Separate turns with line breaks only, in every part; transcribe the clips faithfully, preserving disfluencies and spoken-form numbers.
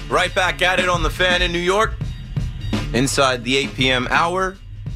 Right back at it on the Fan in New York, inside the eight p.m. hour.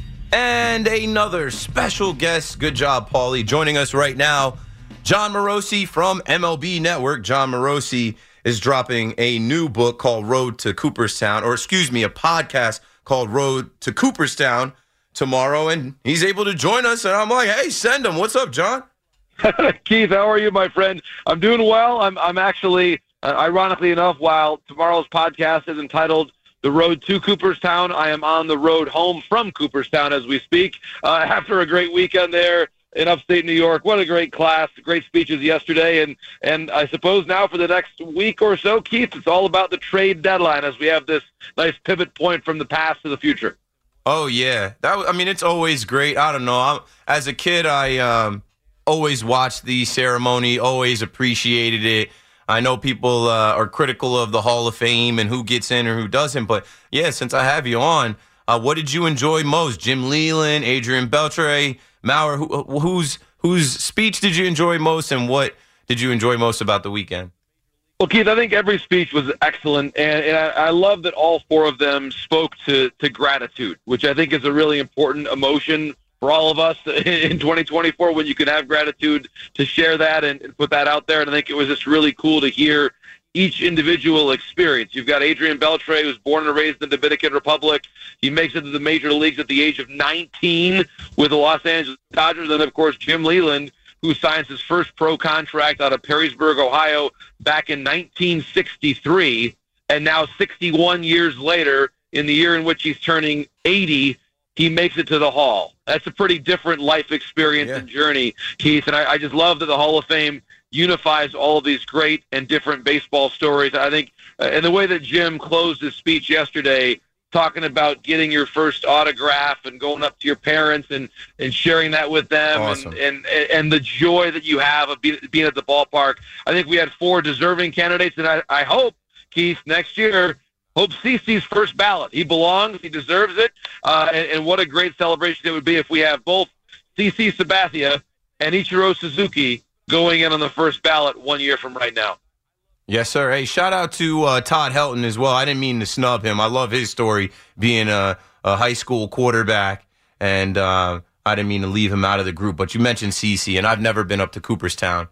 And another special guest, good job, Paulie, joining us right now, Jon Morosi from M L B Network. Jon Morosi is dropping a new book called Road to Cooperstown, or excuse me, a podcast called Road to Cooperstown tomorrow, and he's able to join us, and I'm like, hey, send him. What's up, Jon?
Keith, how are you, my friend? I'm doing well. I'm I'm actually, uh, ironically enough, while tomorrow's podcast is entitled The Road to Cooperstown, I am on the road home from Cooperstown as we speak. Uh, after a great weekend there in upstate New York, what a great class, great speeches yesterday, and and I suppose now for the next week or so, Keith, it's all about the trade deadline as we have this nice pivot point from the past to the future.
Oh yeah, that I mean, it's always great. I don't know. I'm, as a kid, I um, always watched the ceremony, always appreciated it. I know people uh, are critical of the Hall of Fame and who gets in or who doesn't, but yeah, since I have you on, uh, what did you enjoy most? Jim Leyland, Adrian Beltre, Mauer, who, whose whose speech did you enjoy most, and what did you enjoy most about the weekend?
Well, Keith, I think every speech was excellent, and, and I, I love that all four of them spoke to, to gratitude, which I think is a really important emotion for all of us in twenty twenty-four, when you can have gratitude to share that and, and put that out there. And I think it was just really cool to hear each individual experience. You've got Adrian Beltre, who's born and raised in the Dominican Republic. He makes it to the major leagues at the age of nineteen with the Los Angeles Dodgers. And, of course, Jim Leyland, who signs his first pro contract out of Perrysburg, Ohio, back in nineteen sixty-three. And now sixty-one years later, in the year in which he's turning eighty, he makes it to the Hall. That's a pretty different life experience yeah. and journey, Keith. And I, I just love that the Hall of Fame unifies all of these great and different baseball stories. I think, uh, and the way that Jim closed his speech yesterday, talking about getting your first autograph and going up to your parents and, and sharing that with them,
awesome.
and, and and the joy that you have of be, being at the ballpark. I think we had four deserving candidates, and I, I hope, Keith, next year, hope CeCe's first ballot. He belongs. He deserves it. Uh, and, and what a great celebration it would be if we have both CeCe Sabathia and Ichiro Suzuki going in on the first ballot one year from right now.
Yes, sir. Hey, shout out to uh, Todd Helton as well. I didn't mean to snub him. I love his story, being a, a high school quarterback, and uh, I didn't mean to leave him out of the group. But you mentioned CeCe, and I've never been up to Cooperstown.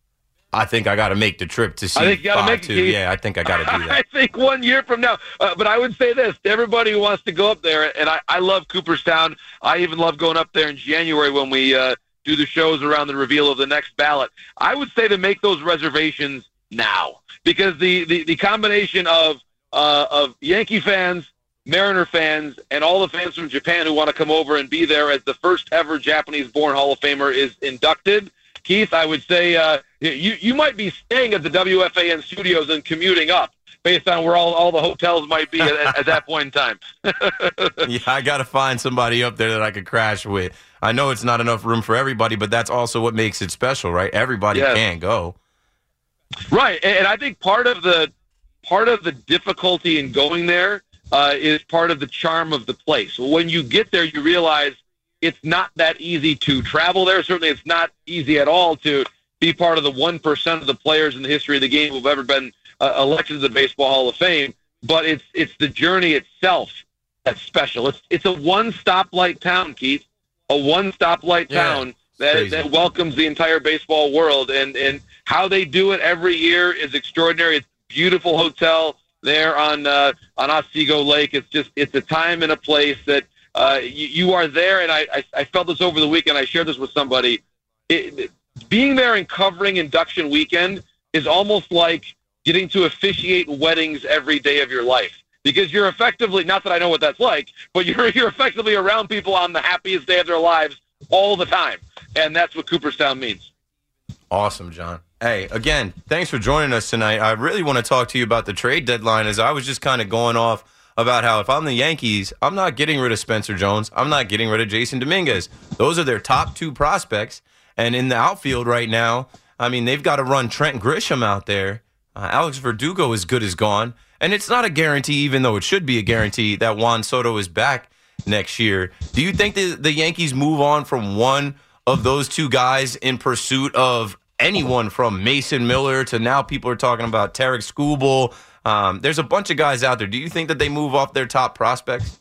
I think I got to make the trip to see.
I think you got to make it, Keith.
Yeah, I think I got to do that.
I think one year from now. Uh, but I would say this to everybody who wants to go up there, and I, I love Cooperstown. I even love going up there in January when we uh, do the shows around the reveal of the next ballot. I would say to make those reservations now, because the, the, the combination of uh, of Yankee fans, Mariner fans, and all the fans from Japan who want to come over and be there as the first ever Japanese-born Hall of Famer is inducted, Keith, I would say uh, you you might be staying at the W F A N studios and commuting up based on where all, all the hotels might be at, at that point in time.
Yeah, I got to find somebody up there that I could crash with. I know it's not enough room for everybody, but that's also what makes it special, right? Everybody
yes.
can't go.
Right, and I think part of the part of the difficulty in going there uh, is part of the charm of the place. When you get there, you realize it's not that easy to travel there. Certainly, it's not easy at all to be part of the one percent of the players in the history of the game who've ever been uh, elected to the Baseball Hall of Fame. But it's it's the journey itself that's special. It's it's a one stoplight town, Keith. A one stoplight
yeah,
town that that welcomes the entire baseball world, and and how they do it every year is extraordinary. It's a beautiful hotel there on uh, on Otsego Lake. It's just it's a time and a place that. Uh, you, you are there, and I, I, I felt this over the weekend. I shared this with somebody. It, it, being there and covering induction weekend is almost like getting to officiate weddings every day of your life, because you're effectively, not that I know what that's like, but you're you're effectively around people on the happiest day of their lives all the time, and that's what Cooperstown means.
Awesome, Jon. Hey, again, thanks for joining us tonight. I really want to talk to you about the trade deadline, as I was just kind of going off about how if I'm the Yankees, I'm not getting rid of Spencer Jones. I'm not getting rid of Jason Dominguez. Those are their top two prospects. And in the outfield right now, I mean, they've got to run Trent Grisham out there. Uh, Alex Verdugo is good as gone. And it's not a guarantee, even though it should be a guarantee, that Juan Soto is back next year. Do you think the, the Yankees move on from one of those two guys in pursuit of anyone from Mason Miller to now people are talking about Tarek Skubal? Um, there's a bunch of guys out there. Do you think that they move off their top prospects?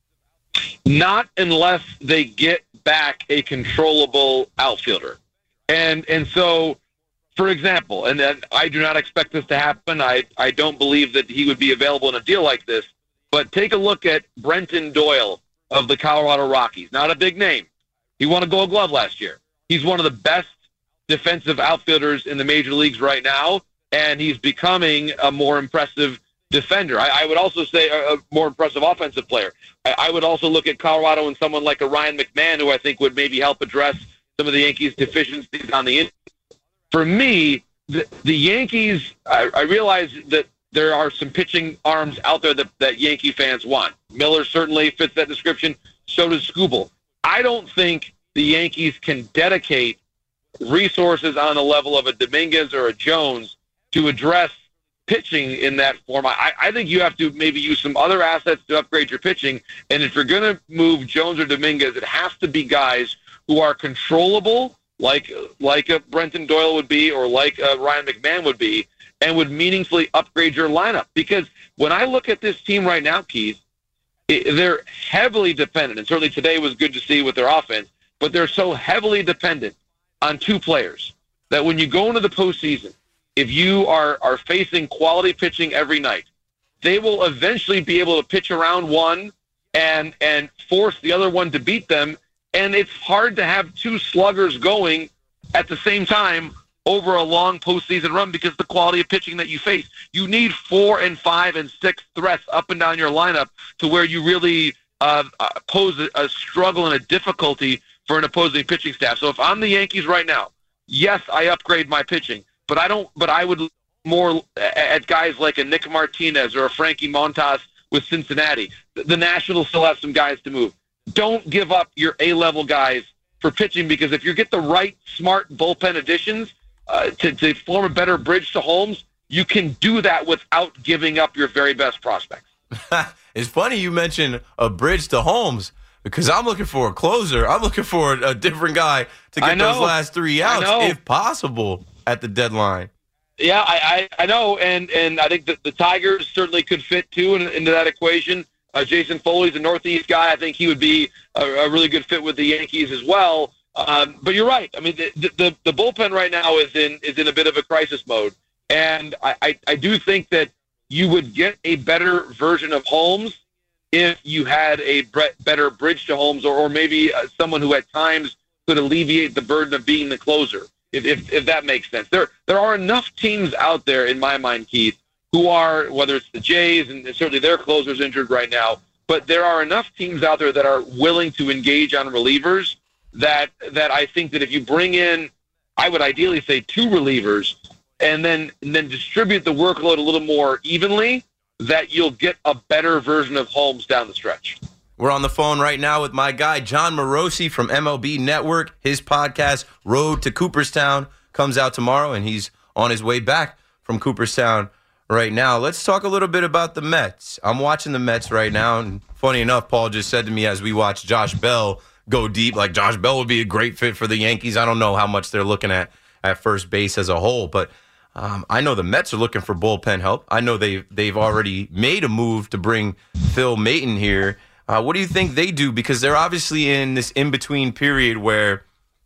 Not unless they get back a controllable outfielder. And and so, for example, and then I do not expect this to happen. I, I don't believe that he would be available in a deal like this. But take a look at Brenton Doyle of the Colorado Rockies. Not a big name. He won a Gold Glove last year. He's one of the best defensive outfielders in the major leagues right now, and he's becoming a more impressive defender. I, I would also say a, a more impressive offensive player. I, I would also look at Colorado and someone like a Ryan McMahon, who I think would maybe help address some of the Yankees' deficiencies on the end. For me, the, the Yankees, I, I realize that there are some pitching arms out there that, that Yankee fans want. Miller certainly fits that description. So does Skubal. I don't think the Yankees can dedicate resources on the level of a Dominguez or a Jones to address pitching in that form. I, I think you have to maybe use some other assets to upgrade your pitching. And if you're going to move Jones or Dominguez, it has to be guys who are controllable, like like a Brenton Doyle would be, or like a Ryan McMahon would be, and would meaningfully upgrade your lineup. Because when I look at this team right now, Keith, it, they're heavily dependent, and certainly today was good to see with their offense, but they're so heavily dependent on two players that when you go into the postseason, if you are, are facing quality pitching every night, they will eventually be able to pitch around one and and force the other one to beat them. And it's hard to have two sluggers going at the same time over a long postseason run because the quality of pitching that you face. You need four and five and six threats up and down your lineup to where you really uh, pose a, a struggle and a difficulty for an opposing pitching staff. So if I'm the Yankees right now, yes, I upgrade my pitching, but I don't. But I would look more at guys like a Nick Martinez or a Frankie Montas with Cincinnati. The Nationals still have some guys to move. Don't give up your A-level guys for pitching, because if you get the right, smart bullpen additions uh, to, to form a better bridge to Holmes, you can do that without giving up your very best prospects.
It's funny you mentioned a bridge to Holmes, because I'm looking for a closer. I'm looking for a different guy to get those last three outs, if possible, at the deadline.
Yeah, I, I, I know, and, and I think that the Tigers certainly could fit, too, in, into that equation. Uh, Jason Foley's a Northeast guy. I think he would be a, a really good fit with the Yankees as well. Um, but you're right. I mean, the, the the bullpen right now is in is in a bit of a crisis mode, and I, I, I do think that you would get a better version of Holmes if you had a bre- better bridge to Holmes, or, or maybe uh, someone who at times could alleviate the burden of being the closer, if, if if that makes sense. There there are enough teams out there, in my mind, Keith, who are, whether it's the Jays, and certainly their closer's injured right now, but there are enough teams out there that are willing to engage on relievers that that I think that if you bring in, I would ideally say two relievers, and then and then distribute the workload a little more evenly, that you'll get a better version of Holmes down the stretch.
We're on the phone right now with my guy, Jon Morosi from M L B Network. His podcast, Road to Cooperstown, comes out tomorrow, and he's on his way back from Cooperstown right now. Let's talk a little bit about the Mets. I'm watching the Mets right now, and funny enough, Paul just said to me as we watch Josh Bell go deep, like Josh Bell would be a great fit for the Yankees. I don't know how much they're looking at at first base as a whole, but um, I know the Mets are looking for bullpen help. I know they've, they've already made a move to bring Phil Maton here. Uh, what do you think they do? Because they're obviously in this in-between period where,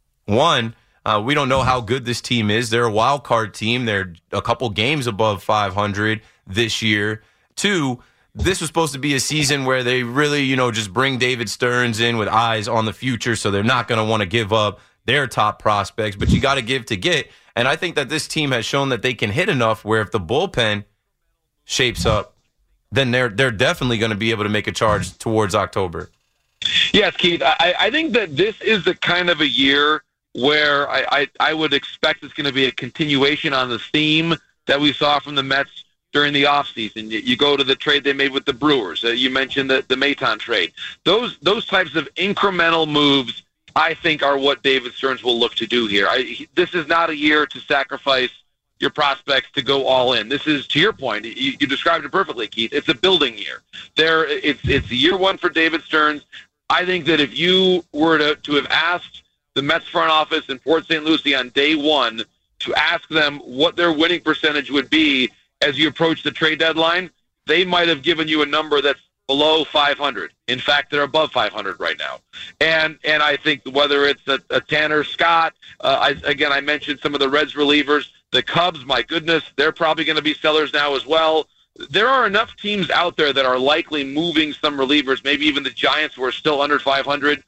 one, Uh, we don't know how good this team is. They're a wild card team. They're a couple games above five hundred this year. Two, this was supposed to be a season where they really, you know, just bring David Stearns in with eyes on the future, so they're not going to want to give up their top prospects, but you got to give to get. And I think that this team has shown that they can hit enough where if the bullpen shapes up, then they're they're definitely going to be able to make a charge towards October.
Yes, Keith. I, I think that this is the kind of a year where I, I, I would expect it's going to be a continuation on the theme that we saw from the Mets during the offseason. You, you go to the trade they made with the Brewers. Uh, you mentioned the, the Maton trade. Those those types of incremental moves, I think, are what David Stearns will look to do here. I, this is not a year to sacrifice your prospects to go all in. This is, to your point, you, you described it perfectly, Keith. It's a building year. There, it's it's year one for David Stearns. I think that if you were to, to have asked the Mets front office in Port Saint Lucie on day one to ask them what their winning percentage would be as you approach the trade deadline, they might have given you a number that's below five hundred. In fact, they're above five hundred right now. And and I think whether it's a, a Tanner Scott, uh, I, again, I mentioned some of the Reds relievers, the Cubs, my goodness, they're probably going to be sellers now as well. There are enough teams out there that are likely moving some relievers, maybe even the Giants who are still under five hundred.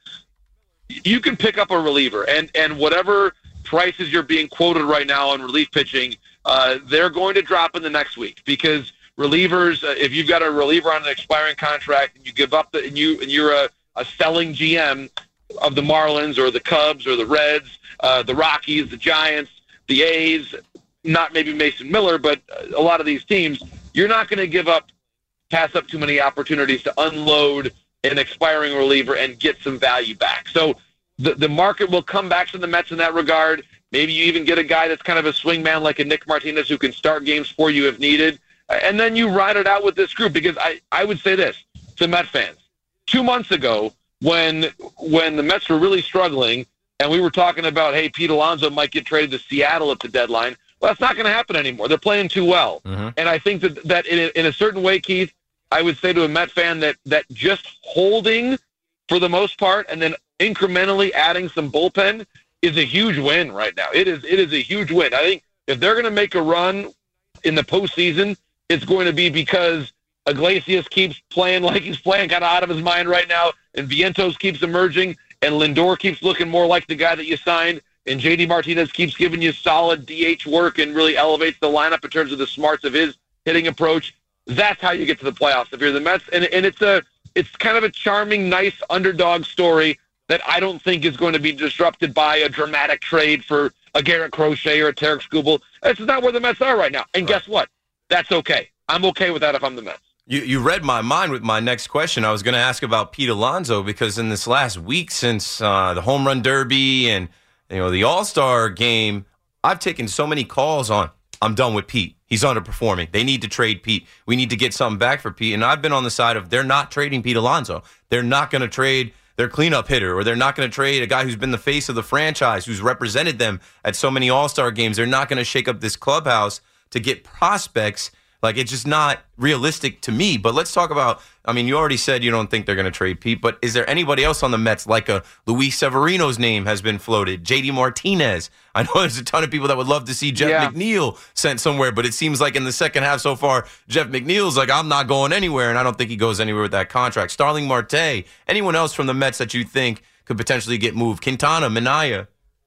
You can pick up a reliever, and, and whatever prices you're being quoted right now on relief pitching, uh, they're going to drop in the next week because relievers, uh, if you've got a reliever on an expiring contract and you give up the, and you and you're a, a selling G M of the Marlins or the Cubs or the Reds, uh, the Rockies, the Giants, the A's, not maybe Mason Miller, but a lot of these teams, you're not going to give up, pass up too many opportunities to unload an expiring reliever and get some value back. So the the market will come back to the Mets in that regard. Maybe you even get a guy that's kind of a swing man like a Nick Martinez who can start games for you if needed. And then you ride it out with this group because I, I would say this to Met fans. Two months ago when when the Mets were really struggling and we were talking about, hey, Pete Alonso might get traded to Seattle at the deadline, well, that's not going to happen anymore. They're playing too well. Mm-hmm. And I think that, that in, a, in a certain way, Keith, I would say to a Met fan that, that just holding for the most part and then incrementally adding some bullpen is a huge win right now. It is it is a huge win. I think if they're going to make a run in the postseason, it's going to be because Iglesias keeps playing like he's playing kind of out of his mind right now, and Vientos keeps emerging, and Lindor keeps looking more like the guy that you signed, and J D Martinez keeps giving you solid D H work and really elevates the lineup in terms of the smarts of his hitting approach. That's how you get to the playoffs if you're the Mets. And, and it's a it's kind of a charming, nice underdog story that I don't think is going to be disrupted by a dramatic trade for a Garrett Crochet or a Tarek Skubal. That's not where the Mets are right now. And right. Guess what? That's okay. I'm okay with that if I'm the Mets.
You you read my mind with my next question. I was going to ask about Pete Alonso because in this last week since uh, the Home Run Derby and you know the All-Star game, I've taken so many calls on, I'm done with Pete. He's underperforming. They need to trade Pete. We need to get something back for Pete. And I've been on the side of they're not trading Pete Alonso. They're not going to trade their cleanup hitter, or they're not going to trade a guy who's been the face of the franchise, who's represented them at so many All-Star games. They're not going to shake up this clubhouse to get prospects. Like, it's just not realistic to me. But let's talk about, I mean, you already said you don't think they're going to trade Pete, but is there anybody else on the Mets, like a Luis Severino's name has been floated, J D Martinez? I know there's a ton of people that would love to see Jeff yeah. McNeil sent somewhere, but it seems like in the second half so far, Jeff McNeil's like, I'm not going anywhere, and I don't think he goes anywhere with that contract. Starling Marte, anyone else from the Mets that you think could potentially get moved? Quintana, Minaya?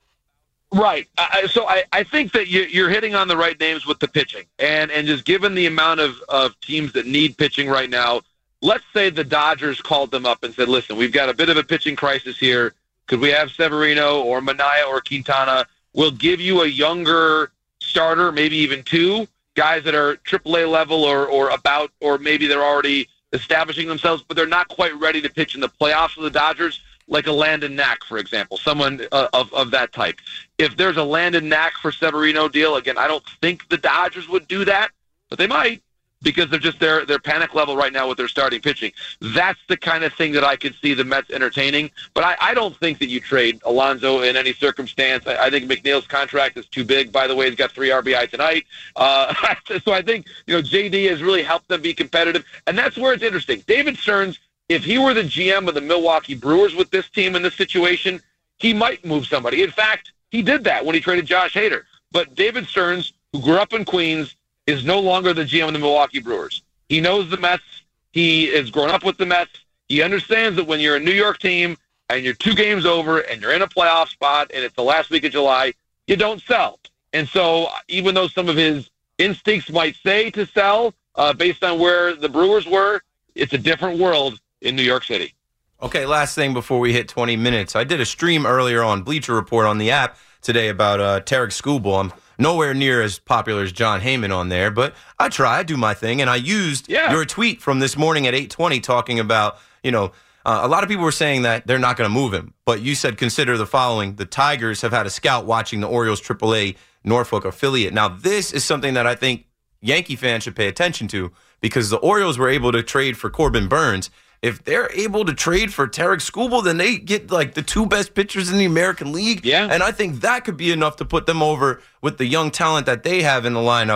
Right. Uh, so I, I think that you, you're hitting on the right names with the pitching. And and just given the amount of, of teams that need pitching right now, let's say the Dodgers called them up and said, listen, we've got a bit of a pitching crisis here. Could we have Severino or Minaya or Quintana? We'll give you a younger starter, maybe even two, guys that are triple A level or, or about, or maybe they're already establishing themselves, but they're not quite ready to pitch in the playoffs for the Dodgers. Like a Landon Knack, for example, someone uh, of, of that type. If there's a Landon Knack for Severino deal, again, I don't think the Dodgers would do that, but they might because they're just their their panic level right now with their starting pitching. That's the kind of thing that I could see the Mets entertaining. But I, I don't think that you trade Alonso in any circumstance. I, I think McNeil's contract is too big. By the way, he's got three R B I tonight. Uh, so I think you know J D has really helped them be competitive, and that's where it's interesting. David Stearns, if he were the G M of the Milwaukee Brewers with this team in this situation, he might move somebody. In fact, he did that when he traded Josh Hader. But David Stearns, who grew up in Queens, is no longer the G M of the Milwaukee Brewers. He knows the Mets. He has grown up with the Mets. He understands that when you're a New York team and you're two games over and you're in a playoff spot and it's the last week of July, you don't sell. And so even though some of his instincts might say to sell uh, based on where the Brewers were, it's a different world in New York City.
Okay, last thing before we hit twenty minutes. I did a stream earlier on Bleacher Report on the app today about uh, Tarek Skubal. I'm nowhere near as popular as John Heyman on there, but I try, I do my thing, and I used yeah. your tweet from this morning at eight twenty talking about, you know, uh, a lot of people were saying that they're not going to move him, but you said consider the following. The Tigers have had a scout watching the Orioles triple A Norfolk affiliate. Now, this is something that I think Yankee fans should pay attention to because the Orioles were able to trade for Corbin Burns. If they're able to trade for Tarek Skubal, then they get like the two best pitchers in the American League.
Yeah.
And I think that could be enough to put them over with the young talent that they have in the lineup.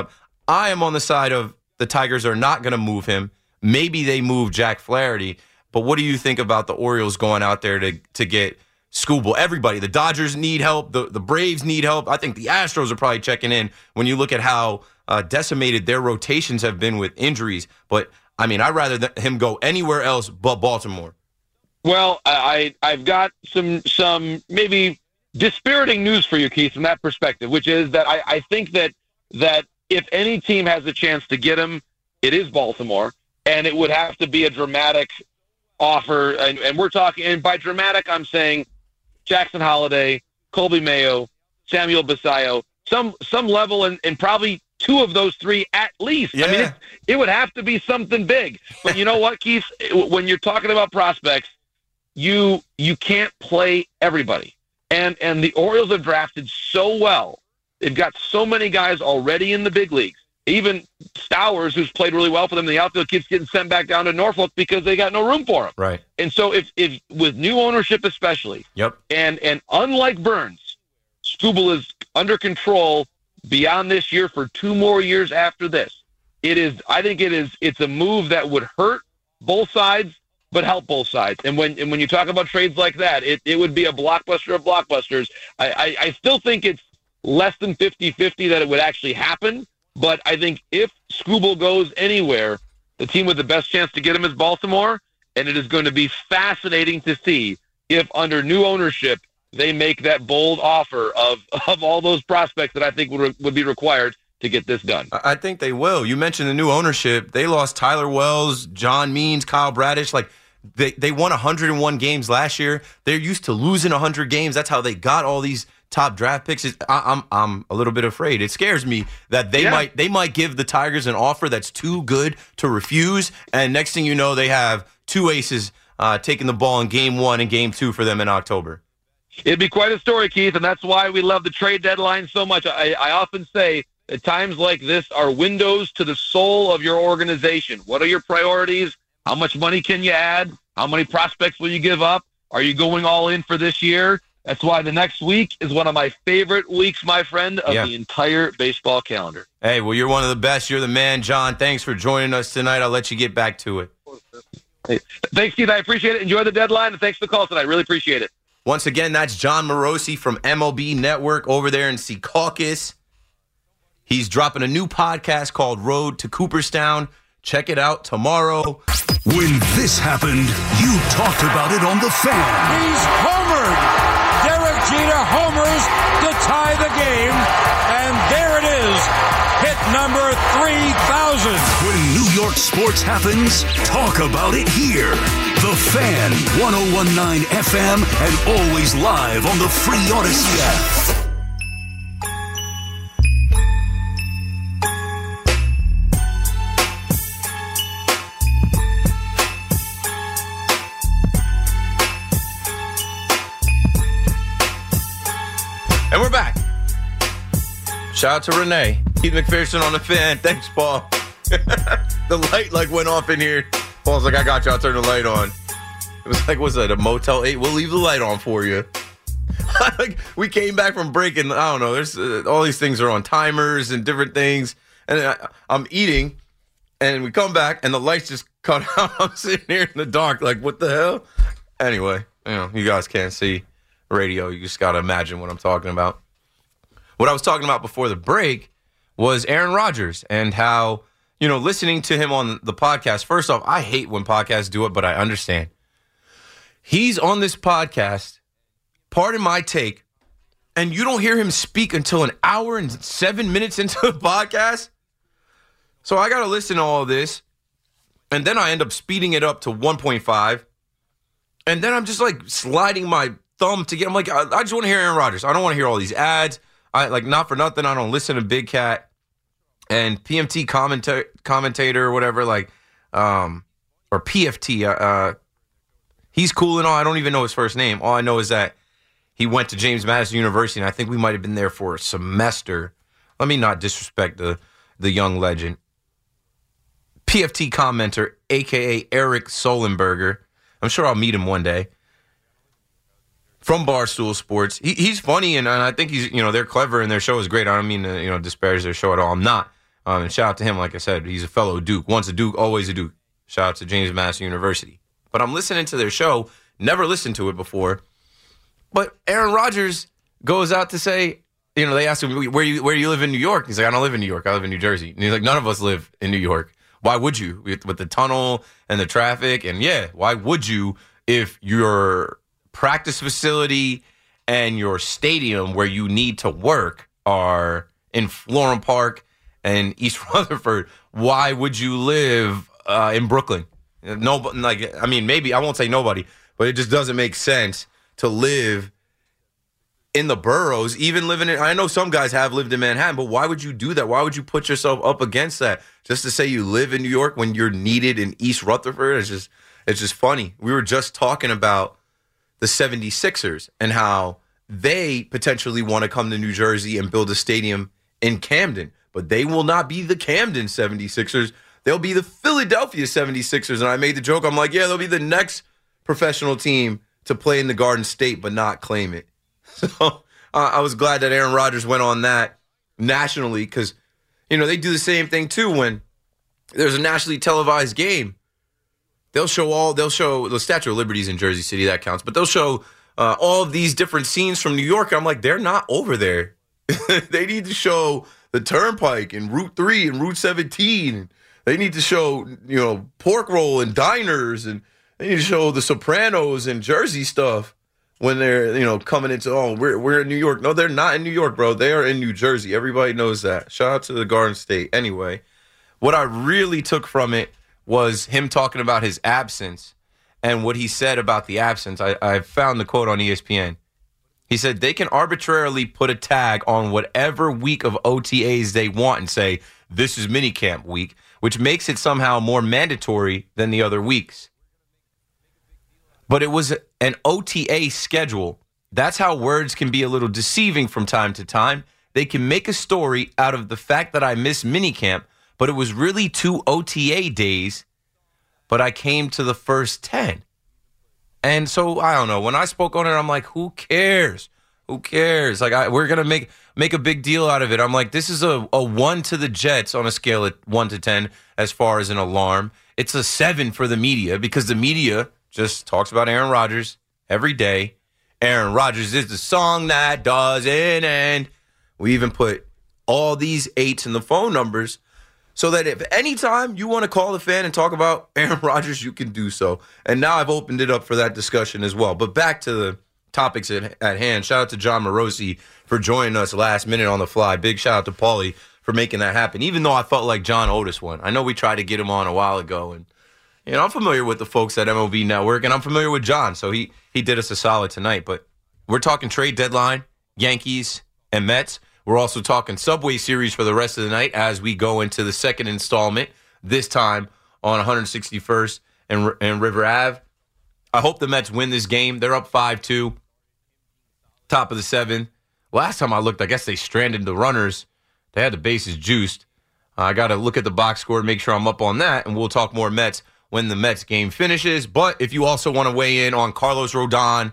I am on the side of the Tigers are not going to move him. Maybe they move Jack Flaherty. But what do you think about the Orioles going out there to to get Skubal? Everybody, the Dodgers need help. The, the Braves need help. I think the Astros are probably checking in when you look at how uh, decimated their rotations have been with injuries. But, I mean, I'd rather th- him go anywhere else but Baltimore.
Well, I, I've got some some maybe dispiriting news for you, Keith, from that perspective, which is that I, I think that that if any team has a chance to get him, it is Baltimore, and it would have to be a dramatic offer. And, and we're talking, and by dramatic, I'm saying Jackson Holliday, Colby Mayo, Samuel Basallo, some some level, and, and probably two of those three at least.
Yeah.
I mean, it, it would have to be something big. But you know what, Keith? When you're talking about prospects, you you can't play everybody. And and the Orioles have drafted so well. They've got so many guys already in the big leagues. Even Stowers, who's played really well for them in the outfield, keeps getting sent back down to Norfolk because they got no room for him.
Right.
And so if if with new ownership especially,
yep.
and and unlike Burns, Skubal is under control beyond this year for two more years after this. It is I think it is it's a move that would hurt both sides but help both sides. And when and when you talk about trades like that, it, it would be a blockbuster of blockbusters. I, I, I still think it's less than fifty-fifty that it would actually happen, but I think if Skubal goes anywhere, the team with the best chance to get him is Baltimore, and it is going to be fascinating to see if under new ownership they make that bold offer of, of all those prospects that I think would, would be required to get this done.
I think they will. You mentioned the new ownership. They lost Tyler Wells, John Means, Kyle Bradish. Like they, they won one hundred one games last year. They're used to losing one hundred games. That's how they got all these top draft picks. I, I'm I'm a little bit afraid. It scares me that they yeah. might they might give the Tigers an offer that's too good to refuse. And next thing you know, they have two aces uh, taking the ball in game one and game two for them in October.
It'd be quite a story, Keith, and that's why we love the trade deadline so much. I, I often say that times like this are windows to the soul of your organization. What are your priorities? How much money can you add? How many prospects will you give up? Are you going all in for this year? That's why the next week is one of my favorite weeks, my friend, of yeah. the entire baseball calendar.
Hey, well, you're one of the best. You're the man, John. Thanks for joining us tonight. I'll let you get back to it.
Hey, thanks, Keith. I appreciate it. Enjoy the deadline, and thanks for the call tonight. Really appreciate it.
Once again, that's John Morosi from M L B Network over there in Secaucus. He's dropping a new podcast called Road to Cooperstown. Check it out tomorrow.
When this happened, you talked about it on The Fan.
He's homered. Derek Jeter homers to tie the game. And there it is. Hit number three thousand.
When New York sports happens, talk about it here. The Fan, one oh one point nine F M, and always live on the free Odyssey app.
And we're back. Shout out to Renee. Keith McPherson on The Fan. Thanks, Paul. The light like went off in here. Paul's like, I got you. I'll turn the light on. It was like, what's that, a Motel eight? We'll leave the light on for you. Like, we came back from break, and I don't know, there's uh, all these things are on timers and different things. And I, I'm eating, and we come back, and the lights just cut out. I'm sitting here in the dark, like, what the hell? Anyway, you know, you guys can't see radio. You just got to imagine what I'm talking about. What I was talking about before the break was Aaron Rodgers and how, you know, listening to him on the podcast. First off, I hate when podcasts do it, but I understand. He's on this podcast, pardon my take, and you don't hear him speak until an hour and seven minutes into the podcast. So I got to listen to all this, and then I end up speeding it up to one point five, and then I'm just like sliding my thumb to get. I'm like, I, I just want to hear Aaron Rodgers. I don't want to hear all these ads. I like not for nothing. I don't listen to Big Cat and P M T commenta- commentator or whatever, like, um, or P F T. Uh, uh, he's cool and all. I don't even know his first name. All I know is that he went to James Madison University, and I think we might have been there for a semester. Let me not disrespect the the young legend. P F T commenter, a k a. Eric Solenberger. I'm sure I'll meet him one day. From Barstool Sports. He, he's funny, and, and I think he's, you know, they're clever, and their show is great. I don't mean to, you know, disparage their show at all. I'm not. Um, and shout out to him, like I said, he's a fellow Duke. Once a Duke, always a Duke. Shout out to James Madison University. But I'm listening to their show, never listened to it before. But Aaron Rodgers goes out to say, you know, they asked him, where you where do you live in New York? He's like, I don't live in New York. I live in New Jersey. And he's like, none of us live in New York. Why would you? With, with the tunnel and the traffic. And yeah, why would you if your practice facility and your stadium where you need to work are in Florham Park and East Rutherford? Why would you live uh, in Brooklyn? No, like, I mean, maybe, I won't say nobody, but it just doesn't make sense to live in the boroughs, even living in, I know some guys have lived in Manhattan, but why would you do that? Why would you put yourself up against that just to say you live in New York when you're needed in East Rutherford? It's just, it's just funny. We were just talking about the seventy-sixers and how they potentially want to come to New Jersey and build a stadium in Camden, but they will not be the Camden seventy-sixers. They'll be the Philadelphia seventy-sixers. And I made the joke. I'm like, yeah, they'll be the next professional team to play in the Garden State but not claim it. So uh, I was glad that Aaron Rodgers went on that nationally because, you know, they do the same thing, too, when there's a nationally televised game. They'll show all, they'll show the Statue of Liberty's in Jersey City, that counts, but they'll show uh, all of these different scenes from New York. I'm like, they're not over there. They need to show the Turnpike and Route three and Route seventeen. They need to show, you know, pork roll and diners, and they need to show the Sopranos and Jersey stuff when they're, you know, coming into, oh, we're we're in New York. No, they're not in New York, bro. They are in New Jersey. Everybody knows that. Shout out to the Garden State. Anyway, what I really took from it was him talking about his absence and what he said about the absence. I, I found the quote on E S P N. He said they can arbitrarily put a tag on whatever week of O T As they want and say, this is minicamp week, which makes it somehow more mandatory than the other weeks. But it was an O T A schedule. That's how words can be a little deceiving from time to time. They can make a story out of the fact that I missed minicamp, but it was really two O T A days, but I came to the first ten. And so, I don't know. When I spoke on it, I'm like, who cares? Who cares? Like, I, we're going to make make a big deal out of it. I'm like, this is a, a one to the Jets on a scale of one to ten as far as an alarm. It's a seven for the media because the media just talks about Aaron Rodgers every day. Aaron Rodgers is the song that doesn't end. We even put all these eights in the phone numbers so that if anytime you want to call the fan and talk about Aaron Rodgers, you can do so. And now I've opened it up for that discussion as well. But back to the topics at, at hand. Shout out to John Morosi for joining us last minute on the fly. Big shout out to Paulie for making that happen, even though I felt like John Otis won. I know we tried to get him on a while ago, and you know, I'm familiar with the folks at M L B Network, and I'm familiar with John, so he he did us a solid tonight. But we're talking trade deadline, Yankees and Mets. We're also talking Subway Series for the rest of the night as we go into the second installment, this time on one hundred sixty-first and, and River Avenue. I hope the Mets win this game. They're up five two, top of the seventh. Last time I looked, I guess they stranded the runners. They had the bases juiced. Uh, I got to look at the box score and make sure I'm up on that, and we'll talk more Mets when the Mets game finishes. But if you also want to weigh in on Carlos Rodon,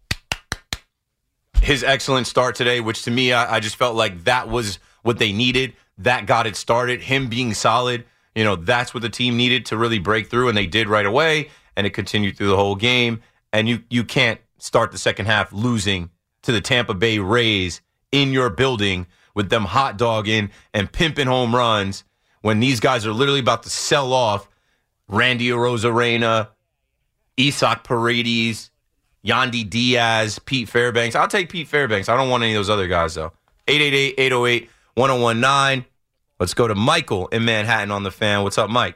his excellent start today, which to me, I, I just felt like that was what they needed. That got it started. Him being solid, you know, that's what the team needed to really break through, and they did right away, and it continued through the whole game. And you you can't start the second half losing to the Tampa Bay Rays in your building with them hot dogging and pimping home runs when these guys are literally about to sell off Randy Arozarena, Isaac Paredes, Yandy Diaz, Pete Fairbanks. I'll take Pete Fairbanks. I don't want any of those other guys, though. eight eight eight, eight oh eight, one oh one nine. Let's go to Michael in Manhattan on the fan. What's up, Mike?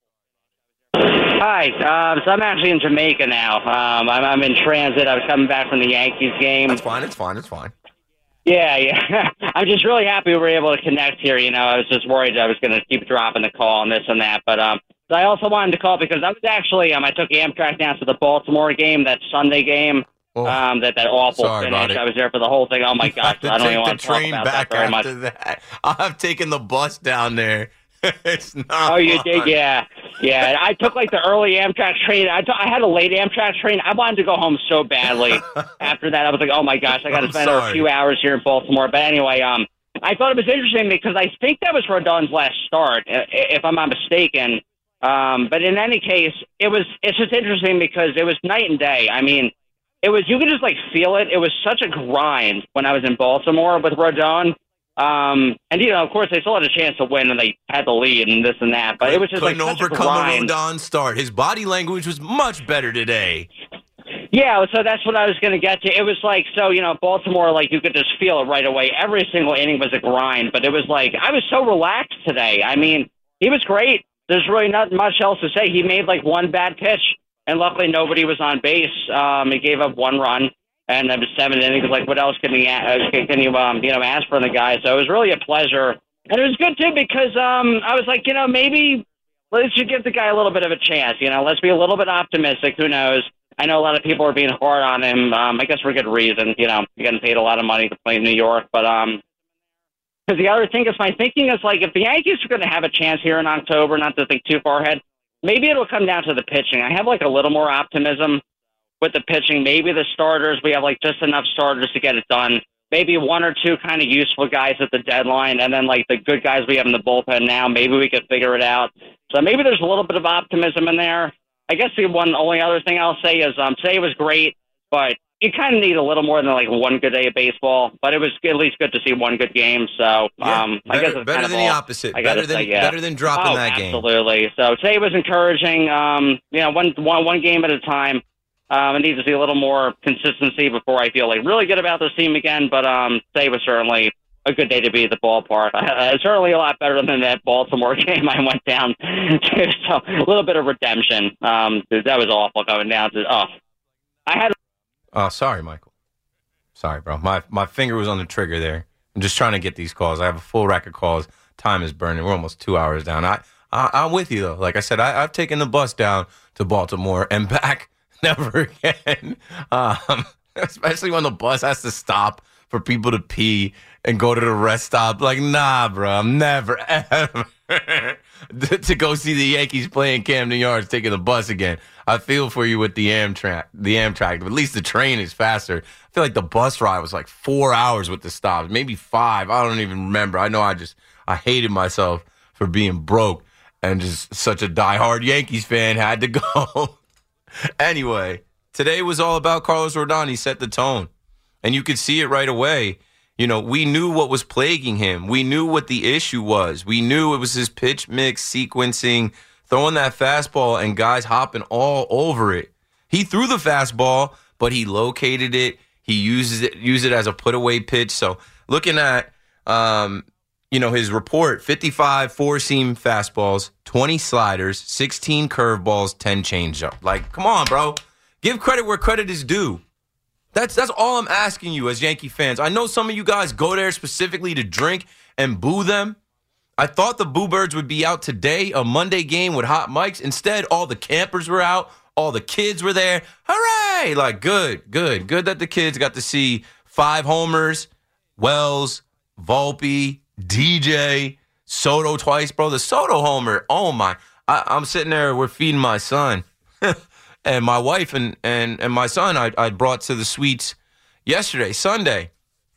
Hi. Um, so I'm actually in Jamaica now. Um, I'm, I'm in transit. I was coming back from the Yankees game.
That's fine. It's fine. It's fine.
Yeah, yeah. I'm just really happy we were able to connect here. You know, I was just worried I was going to keep dropping the call and this and that. But um, so I also wanted to call because I was actually, um, I took Amtrak down to the Baltimore game, that Sunday game, oh, um, that, that awful finish. I was there for the whole thing. Oh, my gosh. I, I don't even want to talk about that very much.
That. I've taken the bus down there. It's not
Oh, you
fun.
did? Yeah. Yeah. I took, like, the early Amtrak train. I, t- I had a late Amtrak train. I wanted to go home so badly. After that, I was like, oh, my gosh, I got to spend a few hours here in Baltimore. But anyway, um, I thought it was interesting because I think that was Rodon's last start, if I'm not mistaken. Um, but in any case, it was. It's just interesting because it was night and day. I mean, it was. You could just like feel it. It was such a grind when I was in Baltimore with Rodon. Um, and you know, of course, they still had a chance to win, and they had the lead and this and that. But it was just
couldn't
like such
overcome
a grind.
a Rodon start. His body language was much better today.
Yeah, so that's what I was going to get to. It was like, so, you know, Baltimore, like, you could just feel it right away. Every single inning was a grind, but it was like, I was so relaxed today. I mean, he was great. There's really not much else to say. He made, like, one bad pitch, and luckily nobody was on base. Um, he gave up one run, and it was seven innings. Like, what else can, he, uh, can you, um, you know, ask for the guy? So it was really a pleasure. And it was good, too, because um, I was like, you know, maybe let's just give the guy a little bit of a chance. You know, let's be a little bit optimistic. Who knows? I know a lot of people are being hard on him. Um, I guess for good reason. You know, you're getting paid a lot of money to play in New York. But um, because the other thing is, my thinking is like, if the Yankees are going to have a chance here in October, not to think too far ahead, maybe it'll come down to the pitching. I have like a little more optimism with the pitching. Maybe the starters, we have like just enough starters to get it done. Maybe one or two kind of useful guys at the deadline, and then like the good guys we have in the bullpen now, maybe we could figure it out. So maybe there's a little bit of optimism in there. I guess the one only other thing I'll say is um, today was great, but you kind of need a little more than like one good day of baseball. But it was at least good to see one good game. So
yeah,
um,
better,
I guess it's
better
kind of
than
all,
the opposite.
I
Better than
say, yeah.
better than dropping
oh,
that game.
Absolutely. So today was encouraging. Um, you know, one one one game at a time. Um, I need to see a little more consistency before I feel like really good about this team again. But um, today was certainly a good day to be at the ballpark. Uh, certainly a lot better than that Baltimore game I went down to. So a little bit of redemption. Um, that was awful going down to. Oh, I had.
Oh, sorry, Michael. Sorry, bro. My my finger was on the trigger there. I'm just trying to get these calls. I have a full rack of calls. Time is burning. We're almost two hours down. I, I I'm with you though. Like I said, I, I've taken the bus down to Baltimore and back. Never again. Um, especially when the bus has to stop for people to pee and go to the rest stop. Like, nah, bro, I'm never, ever to go see the Yankees playing Camden Yards taking the bus again. I feel for you with the Amtrak, the Amtrak, but at least the train is faster. I feel like the bus ride was like four hours with the stops, maybe five. I don't even remember. I know I just, I hated myself for being broke and just such a diehard Yankees fan had to go. Anyway, today was all about Carlos Rodon. He set the tone. And you could see it right away. You know, we knew what was plaguing him. We knew what the issue was. We knew it was his pitch mix, sequencing, throwing that fastball, and guys hopping all over it. He threw the fastball, but he located it. He uses it, used it as a put-away pitch. So looking at, um, you know, his report, fifty-five four-seam fastballs, twenty sliders, sixteen curveballs, ten changeup. Like, come on, bro. Give credit where credit is due. That's that's all I'm asking you as Yankee fans. I know some of you guys go there specifically to drink and boo them. I thought the Boo Birds would be out today, a Monday game with hot mics. Instead, all the campers were out. All the kids were there. Hooray! Like, good, good. Good that the kids got to see five homers, Wells, Volpe, D J, Soto twice, bro. The Soto homer, oh my. I, I'm sitting there, we're feeding my son. And my wife and, and, and my son I, I brought to the suites yesterday, Sunday.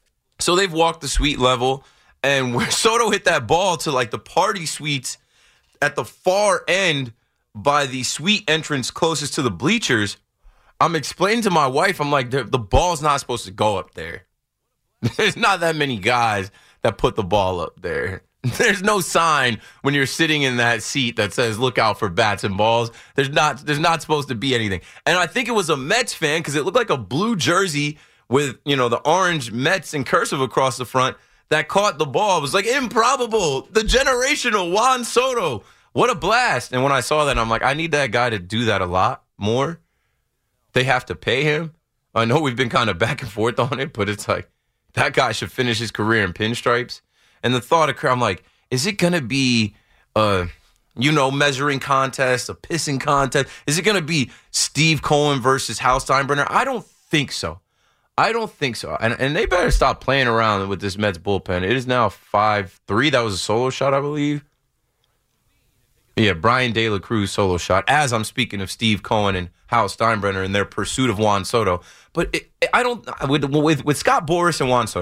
So they've walked the suite level, and where Soto hit that ball to like the party suites at the far end by the suite entrance closest to the bleachers, I'm explaining to my wife, I'm like, the, the ball's not supposed to go up there. There's not that many guys that put the ball up there. There's no sign when you're sitting in that seat that says "Look out for bats and balls." There's not. There's not supposed to be anything. And I think it was a Mets fan because it looked like a blue jersey with, you know, the orange Mets in cursive across the front that caught the ball. It was like improbable. The generational Juan Soto. What a blast! And when I saw that, I'm like, I need that guy to do that a lot more. They have to pay him. I know we've been kind of back and forth on it, but it's like that guy should finish his career in pinstripes. And the thought occurred, I'm like, is it going to be a, you know, measuring contest, a pissing contest? Is it going to be Steve Cohen versus Hal Steinbrenner? I don't think so. I don't think so. And and they better stop playing around with this Mets bullpen. It is now five three. That was a solo shot, I believe. Yeah, Brian De La Cruz solo shot, as I'm speaking of Steve Cohen and Hal Steinbrenner in their pursuit of Juan Soto. But it, I don't, with, with, with Scott Boras and Juan Soto,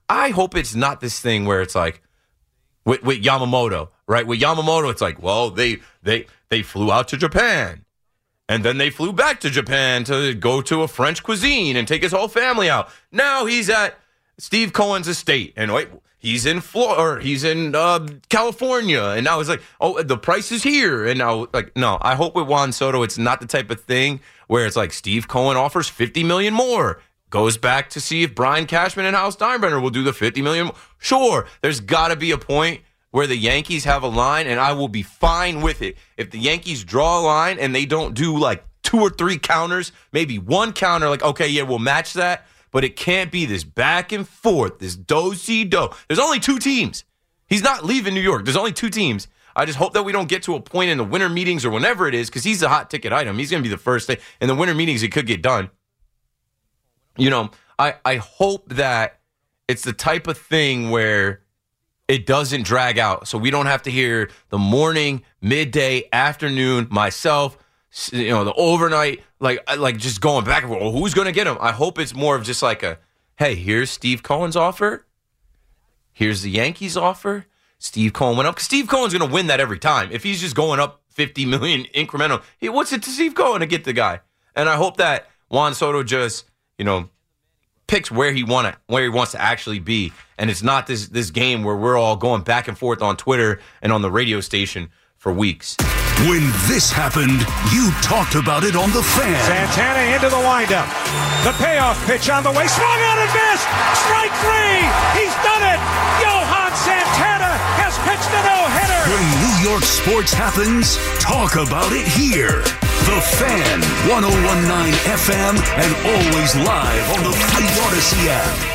I hope it's not this thing where it's like with, with Yamamoto, right? With Yamamoto, it's like, well, they they they flew out to Japan. And then they flew back to Japan to go to a French cuisine and take his whole family out. Now he's at Steve Cohen's estate, and wait, he's in Florida, or he's in uh, California, and now it's like, oh, the price is here, and now like, no. I hope with Juan Soto, it's not the type of thing where it's like Steve Cohen offers fifty million more, goes back to see if Brian Cashman and Hal Steinbrenner will do the fifty million more. Sure, there's got to be a point where the Yankees have a line, and I will be fine with it. If the Yankees draw a line and they don't do like two or three counters, maybe one counter, like, okay, yeah, we'll match that, but it can't be this back and forth, this do-si-do. There's only two teams. He's not leaving New York. There's only two teams. I just hope that we don't get to a point in the winter meetings or whenever it is, because he's a hot ticket item. He's going to be the first thing. In the winter meetings, it could get done. You know, I, I hope that it's the type of thing where it doesn't drag out, so we don't have to hear the morning, midday, afternoon, myself, you know, the overnight, like like just going back and forth. Well, who's going to get him? I hope it's more of just like a, hey, here's Steve Cohen's offer. Here's the Yankees' offer. Steve Cohen went up, because Steve Cohen's going to win that every time. If he's just going up fifty million incremental, he, what's it to Steve Cohen to get the guy? And I hope that Juan Soto just, you know, picks where he want to, where he wants to actually be, and it's not this this game where we're all going back and forth on Twitter and on the radio station for weeks.
When this happened, you talked about it on The Fan.
Santana into the windup. The payoff pitch on the way. Swung on and missed. Strike three. He's done it. Johan Santana has pitched a no-hitter.
When New York sports happens, talk about it here. The Fan, one oh one point nine F M, and always live on the Free Odyssey app.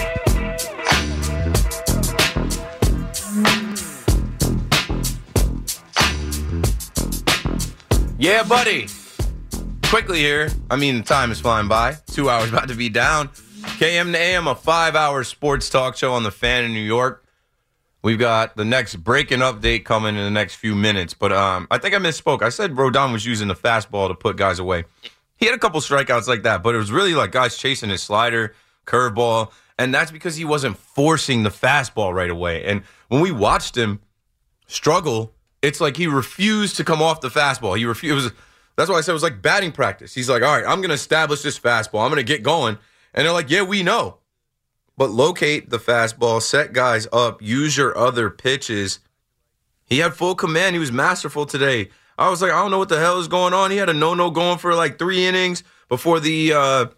Yeah, buddy. Quickly here. I mean, time is flying by. Two hours about to be down. K M to A M, a five-hour sports talk show on The Fan in New York. We've got the next breaking update coming in the next few minutes. But um, I think I misspoke. I said Rodon was using the fastball to put guys away. He had a couple strikeouts like that, but it was really like guys chasing his slider, curveball, and that's because he wasn't forcing the fastball right away. And when we watched him struggle, it's like he refused to come off the fastball. He refused. That's why I said it was like batting practice. He's like, all right, I'm going to establish this fastball. I'm going to get going. And they're like, yeah, we know. But locate the fastball, set guys up, use your other pitches. He had full command. He was masterful today. I was like, I don't know what the hell is going on. He had a no-no going for like three innings before the uh,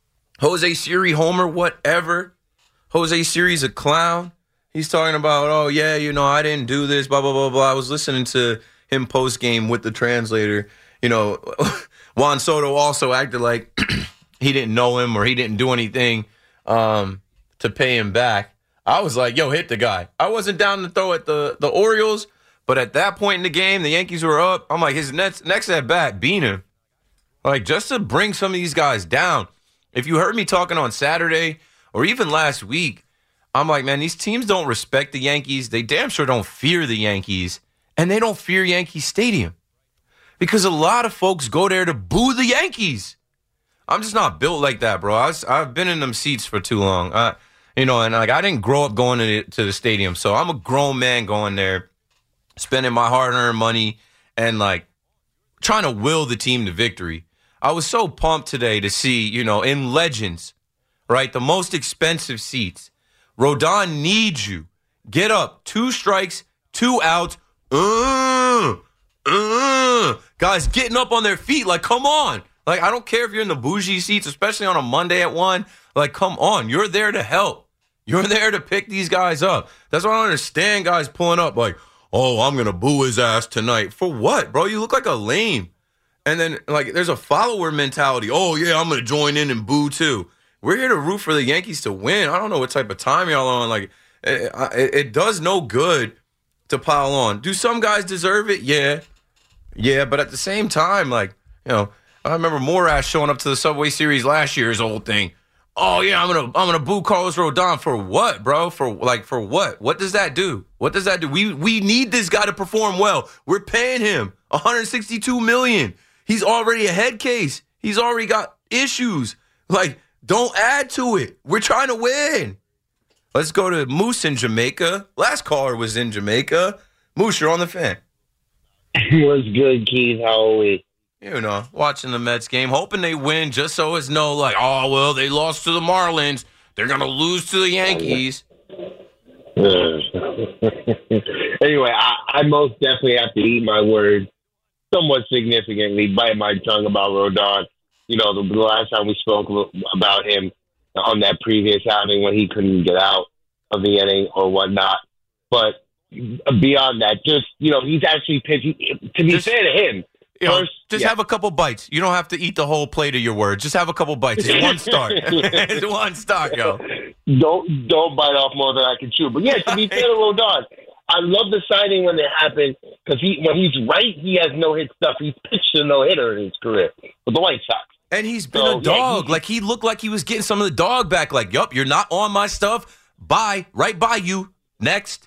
Jose Siri homer, whatever. Jose Siri's a clown. He's talking about, oh, yeah, you know, I didn't do this, blah, blah, blah, blah. I was listening to him post-game with the translator. You know, Juan Soto also acted like he didn't know him or he didn't do anything um, to pay him back. I was like, yo, hit the guy. I wasn't down to throw at the, the Orioles, but at that point in the game, the Yankees were up. I'm like, his next, next at-bat, beat him. Like, just to bring some of these guys down. If you heard me talking on Saturday or even last week, I'm like, man, these teams don't respect the Yankees. They damn sure don't fear the Yankees. And they don't fear Yankee Stadium. Because a lot of folks go there to boo the Yankees. I'm just not built like that, bro. I was, I've been in them seats for too long. Uh, you know, and like I didn't grow up going to the, to the stadium. So I'm a grown man going there, spending my hard-earned money and like trying to will the team to victory. I was so pumped today to see, you know, in Legends, right, the most expensive seats. Rodon needs you. Get up. Two strikes, two outs. Uh, uh. Guys getting up on their feet. Like, come on. Like, I don't care if you're in the bougie seats, especially on a Monday at one. Like, come on. You're there to help. You're there to pick these guys up. That's why I don't understand guys pulling up like, oh, I'm going to boo his ass tonight. For what, bro? You look like a lame. And then, like, there's a follower mentality. Oh, yeah, I'm going to join in and boo, too. We're here to root for the Yankees to win. I don't know what type of time y'all on. Like, it, it, it does no good to pile on. Do some guys deserve it? Yeah. Yeah, but at the same time, like, you know, I remember Morash showing up to the Subway Series last year's old thing. Oh, yeah, I'm going to I'm gonna boo Carlos Rodon. For what, bro? For, like, for what? What does that do? What does that do? We we need this guy to perform well. We're paying him one hundred sixty-two million dollars. He's already a head case. He's already got issues. Like, don't add to it. We're trying to win. Let's go to Moose in Jamaica. Last caller was in Jamaica. Moose, you're on the Fan.
What's good, Keith? How are we?
You know, watching the Mets game, hoping they win just so it's no like, oh, well, they lost to the Marlins. They're going to lose to the Yankees.
Anyway, I, I most definitely have to eat my words somewhat significantly, bite my tongue about Rodon. You know, the, the last time we spoke about him on that previous outing when he couldn't get out of the inning or whatnot. But beyond that, just, you know, he's actually pitching. To be
just,
fair to him,
you know,
first,
just
yeah.
have a couple bites. You don't have to eat the whole plate of your words. Just have a couple bites. It's one start. It's one start, yo.
Don't don't bite off more than I can chew. But yeah, to be fair to Rodon, I love the signing when it happened because he when he's right, he has no hit stuff. He's pitched a no hitter in his career with the White Sox.
And he's been
So,
a dog.
yeah, he-
like, he looked like he was getting some of the dog back. Like, yup, you're not on my stuff. Bye. Right by you. Next.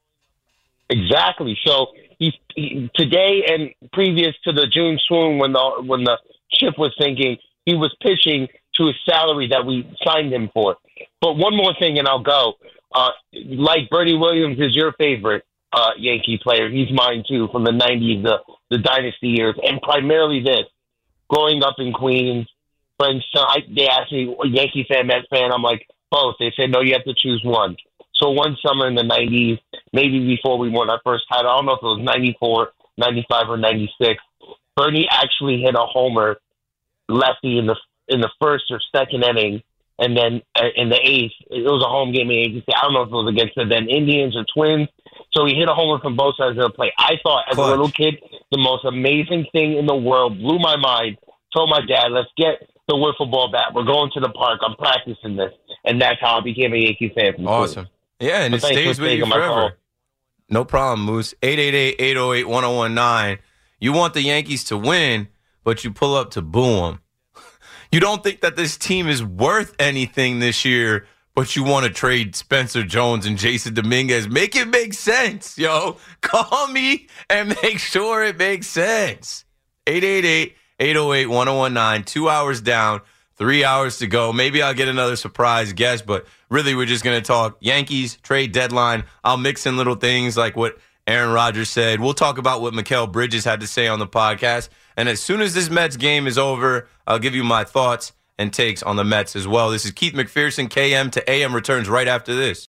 Exactly. So he's he, today and previous to the June swoon when the when the ship was sinking, he was pitching to his salary that we signed him for. But one more thing, and I'll go. Uh, like Bertie Williams is your favorite uh, Yankee player. He's mine too from the nineties, the the dynasty years, and primarily this. Growing up in Queens, friends, so I, they asked me, Yankee fan, Mets fan. I'm like, both. They said, no, you have to choose one. So one summer in the nineties, maybe before we won our first title, I don't know if it was ninety-four, ninety-five, or ninety-six, Bernie actually hit a homer lefty in the in the first or second inning, and then uh, in the eighth, it was a home game in Yankee Stadium. I don't know if it was against the then Indians or Twins. So he hit a homer from both sides of the plate. I thought, as
Clutch.
a little kid, the most amazing thing in the world, blew my mind. Told my dad, let's get the wiffle ball bat. We're going to the park. I'm practicing this. And that's how I became a Yankee fan. From
Awesome. Yeah, and
So
it
thanks
stays
for
with you
taking my call.
forever. No problem, Moose. eight eight eight, eight oh eight, one oh one nine. You want the Yankees to win, but you pull up to boo them. You don't think that this team is worth anything this year, but you want to trade Spencer Jones and Jason Dominguez. Make it make sense, yo. Call me and make sure it makes sense. eight eight eight, eight oh eight, one oh one nine. Two hours down, three hours to go. Maybe I'll get another surprise guest, but really we're just going to talk Yankees, trade deadline. I'll mix in little things like what Aaron Rodgers said. We'll talk about what Mikal Bridges had to say on the podcast. And as soon as this Mets game is over, I'll give you my thoughts and takes on the Mets as well. This is Keith McPherson. K M to A M returns right after this.